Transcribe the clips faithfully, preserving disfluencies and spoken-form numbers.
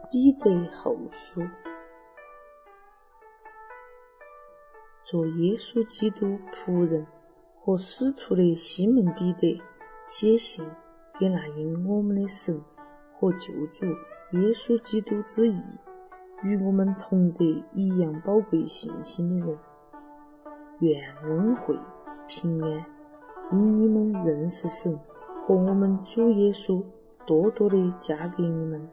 彼得后书。做耶稣基督仆人和使徒的西门彼得写信给那因我们的神和救主耶稣基督之义与我们同得一样宝贵信心的人，愿恩惠平安因你们认识神和我们主耶稣多多的加给你们。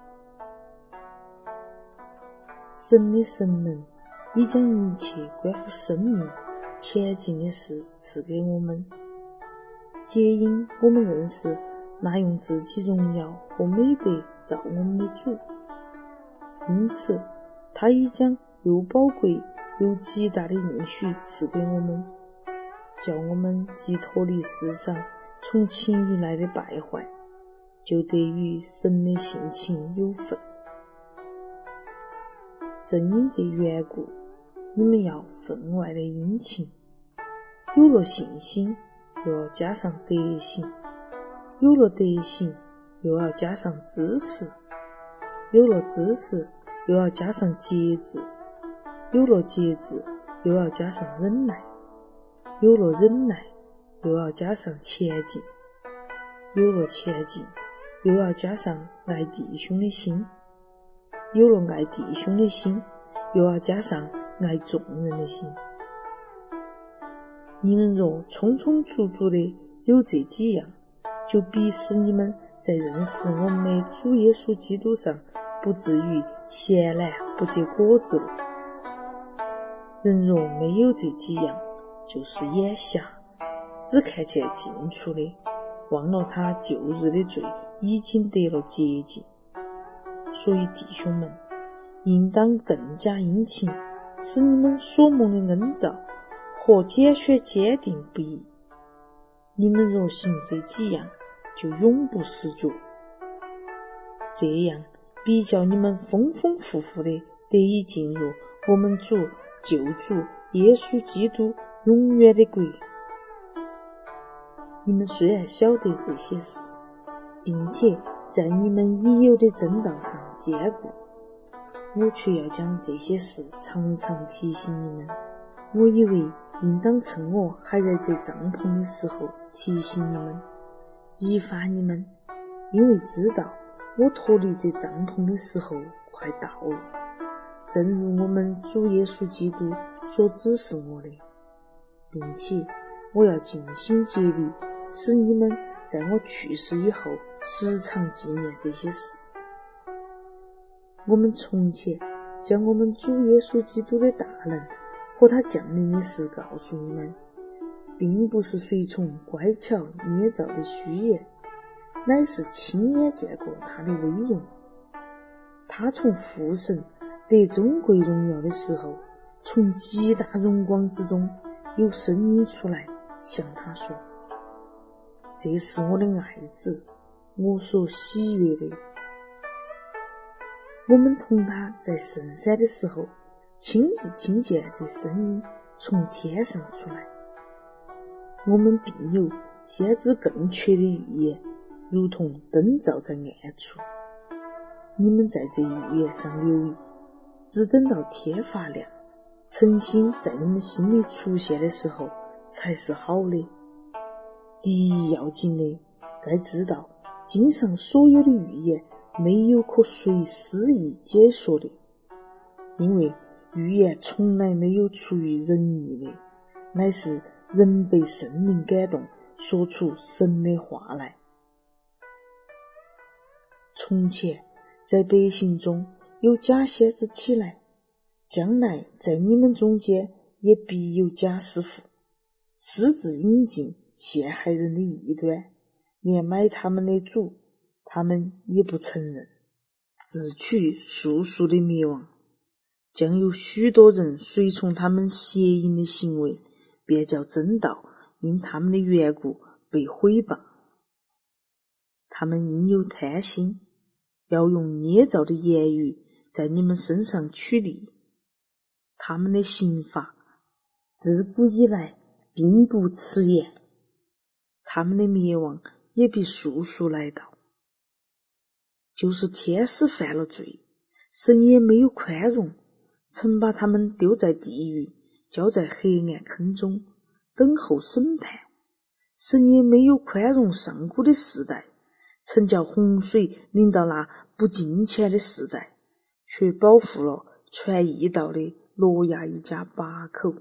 神的神能已将一切关乎生命前进的事赐给我们，皆因我们认识那用自己荣耀和美德造我们的主，因此他已将又宝贵又极大的应许赐给我们，叫我们既脱离世上从情欲来的败坏，就得与神的性情有份。正因这缘故，你们要分外的殷勤，有了信心又要加上德行，有了德行又要加上知识，有了知识又要加上节制，有了节制又要加上忍耐，有了忍耐又要加上前进，有了前进又要加上爱弟兄的心，有了爱弟兄的心又要加上爱众人的心。你们若充充足足的有这几样，就必使你们在认识我们的主耶稣基督上不至于闲懒不结果子了。人若没有这几样，就是眼瞎，只看见近处的，忘了他旧日的罪已经得了洁净。所以弟兄们，应当更加殷勤，使你们所蒙的恩召和拣选坚定不移。你们若行这几样，就永不失脚，这样必叫你们丰丰富富的得以进入我们主救主耶稣基督永远的国。你们虽然晓得这些事，并且在你们已有的真道上坚固，我却要将这些事常常提醒你们。我以为应当趁我还在这帐篷的时候提醒你们，激发你们，因为知道我脱离这帐篷的时候快到了，正如我们主耶稣基督所指示我的，并且我要尽心竭力使你们在我去世以后时常纪念这些事。我们从前将我们主耶稣基督的大能和他降临的事告诉你们，并不是随从乖巧捏造的虚言，乃是亲眼见过他的威荣。他从父神得尊贵荣耀的时候，从极大荣光之中有声音出来向他说，这是我的爱子，我所喜悦的。我们同他在圣山的时候，亲自听见这声音从天上出来。我们并有先知更确的预言，如同灯照在暗处。你们在这预言上留意，只等到天发亮，诚心在你们心里出现的时候才是好的。第一要紧的，该知道经上所有的预言没有可随私意解说的，因为预言从来没有出于人意的，乃是人被圣灵感动，说出神的话来。从前在百姓中有假先知起来，将来在你们中间也必有假师傅，私自引进陷害人的异端，连买他们的主他们也不承认，自取速速的灭亡。将有许多人随从他们邪淫的行为，便叫真道因他们的缘故被毁谤。他们因有贪心，要用捏造的言语在你们身上取利。他们的刑罚自古以来并不迟延，他们的灭亡也必速速来到。 就是天使犯了罪，神也没有宽容，曾把他们丢在地狱，交在黑暗坑中，等候审判。神也没有宽容上古的时代，曾叫洪水临到那不敬虔的时代，却保护了传义道的挪亚一家八口。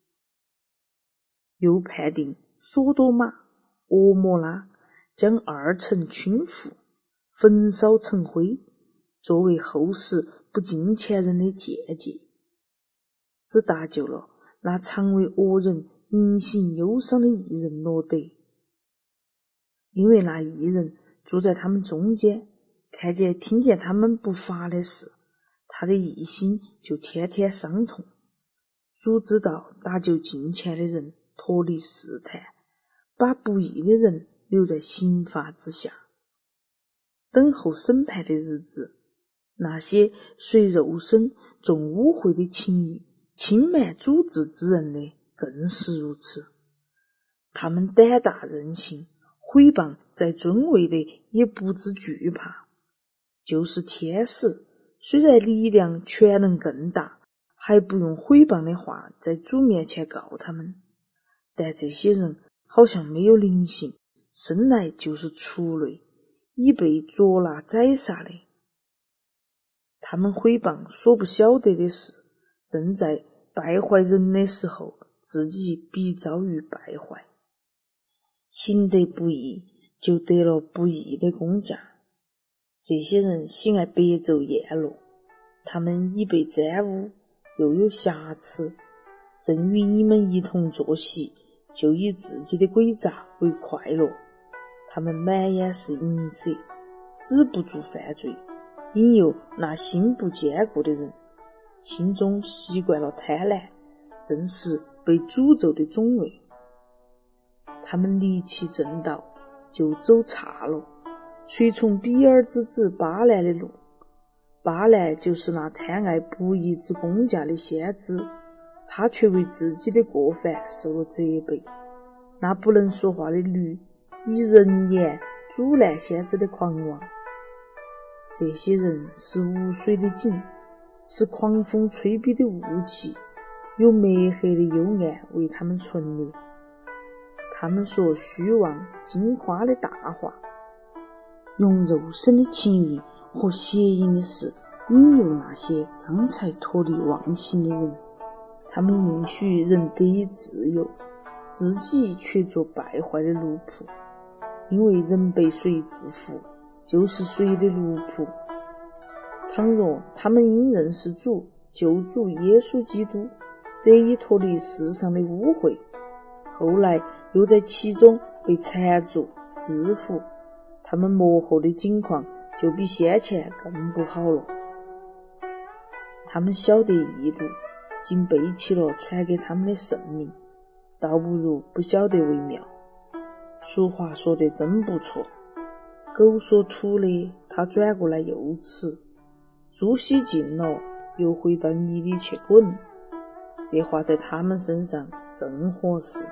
又判定索多玛、俄摩拉将二城倾覆，焚烧成灰，作为后世不敬虔人的戒戒，只搭救了那常为恶人隐形忧伤的义人罗德。因为那义人住在他们中间，看见听见他们不法的事，他的义心就天天伤痛。主知道搭救敬虔的人脱离试探，把不义的人留在刑罚之下。等候审判的日子，那些随肉身重污秽的情欲轻慢主治之人的更是如此。他们胆大任性，毁谤在尊位的也不知惧怕。就是天使，虽然力量全能更大，还不用毁谤的话在主面前告他们，但这些人好像没有灵性，生来就是畜类，已被捉拿宰杀的。他们毁谤所不晓得的事，正在败坏人的时候，自己必遭遇败坏。行得不义，就得了不义的工价。这些人喜爱白昼宴乐，他们已被沾污，又有瑕疵，正与你们一同坐席，就以自己的诡诈为快乐。他们满眼是淫色，止不住犯罪，引诱那心不坚固的人，心中习惯了贪婪，正是被诅咒的种类。他们离弃正道，就走岔路，随从比尔之子巴兰的路。巴兰就是那贪爱不义之工价的先知，他却为自己的过犯受了责备。那不能说话的驴，以人言阻拦先知的狂妄。这些人是无水的井，是狂风吹逼的雾气，有墨黑的幽暗为他们存留。他们说虚妄惊夸的大话，用肉身的情欲和邪淫的事引诱那些刚才脱离妄心的人。他们允许人得以自由，自己却做败坏的奴仆。因为人被谁制服，就是谁的奴仆。倘若他们因认识主救主耶稣基督，得以脱离世上的污秽，后来又在其中被缠住制服，他们末后的境况就比先前更不好了。他们晓得义路，竟背弃了传给他们的圣名，倒不如不晓得为妙。俗话说得真不错，狗所吐的，他转过来又吃；猪洗净了，又回到泥里去滚。这话在他们身上正合适。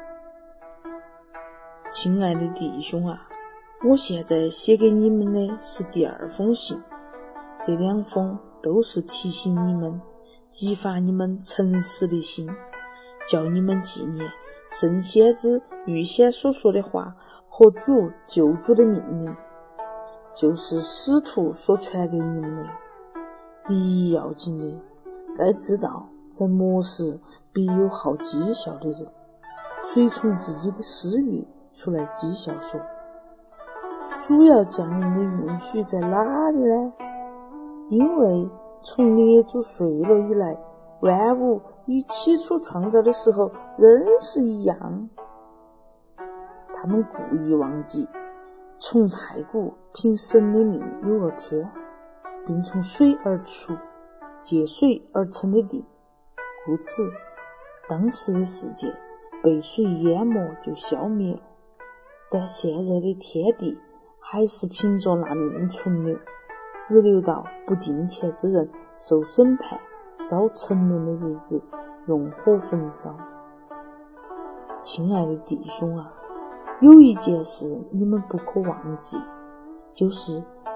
亲爱的弟兄啊，我现在写给你们的是第二封信，这两封都是提醒你们、激发你们诚实的心，叫你们纪念圣先知预先所说的话和主救主的命令，就是使徒所传给你们的。第一要紧的，该知道在末世必有好讥笑的人，随从自己的私欲出来讥笑说，主要降临的应许在哪里呢？因为从列祖睡了以来，万物与起初创造的时候仍是一样。他们故意忘记，从太古凭神的命有了天，并从水而出，借水而成的地，故此当时的世界被水淹没就消灭了。但现在的天地还是凭着那命存留，只留到不敬虔之人受审判遭沉沦的日子，用火焚烧。亲爱的弟兄啊，有一件事你们不可忘记，就是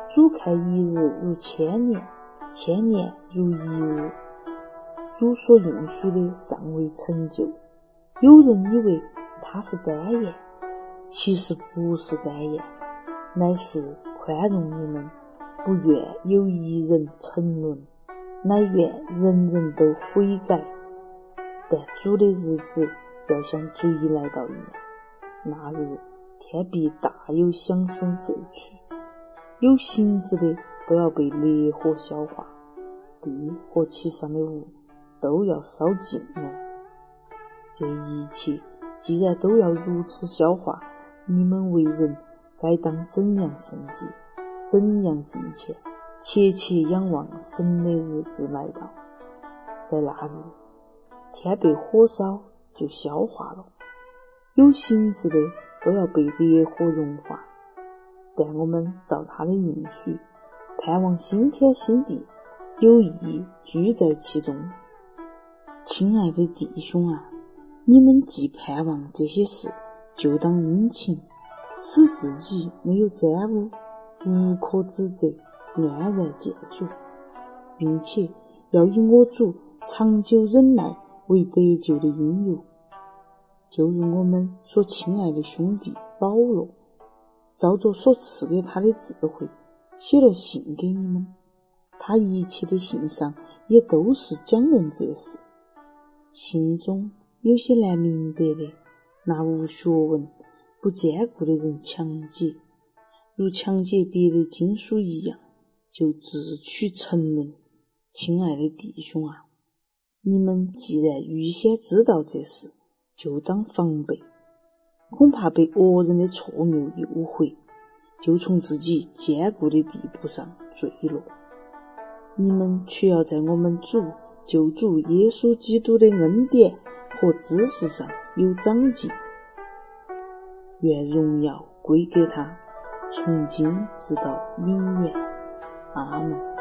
主看一日如千年，千年如一日。主所应许的尚未成就。有人以为他是单言，其实不是单言，乃是宽容你们，不愿有一人沉沦，乃愿人人都悔改。但主的日子要像贼来到一样，那日天必大有响声废去，有形质的都要被烈火消化，地和其上的物都要烧尽了。这一切既然都要如此消化，你们为人该当怎样圣洁，怎样敬虔，切切仰望神的日子来到。在那日，天被火烧就消化了，有形质的都要被烈火融化。但我们照他的应许，盼望新天新地，有义居在其中。亲爱的弟兄啊，你们既盼望这些事，就当殷勤，使自己没有沾污，无可指责，安然见主，并且要以我主长久忍耐为得救的因由。就如我们所亲爱的兄弟保罗，照着所赐给他的智慧，写了信给你们，他一切的信上也都是讲论这事。信中有些难明白的，那无学问不坚固的人强解，如强解别的经书一样，就自取沉沦。亲爱的弟兄啊，你们既然预先知道这事，就当防备，恐怕被恶人的错谬诱惑，就从自己坚固的地步上坠落。你们却要在我们主救主耶稣基督的恩典和知识上有长进。愿荣耀归给他，从今直到永远。阿们。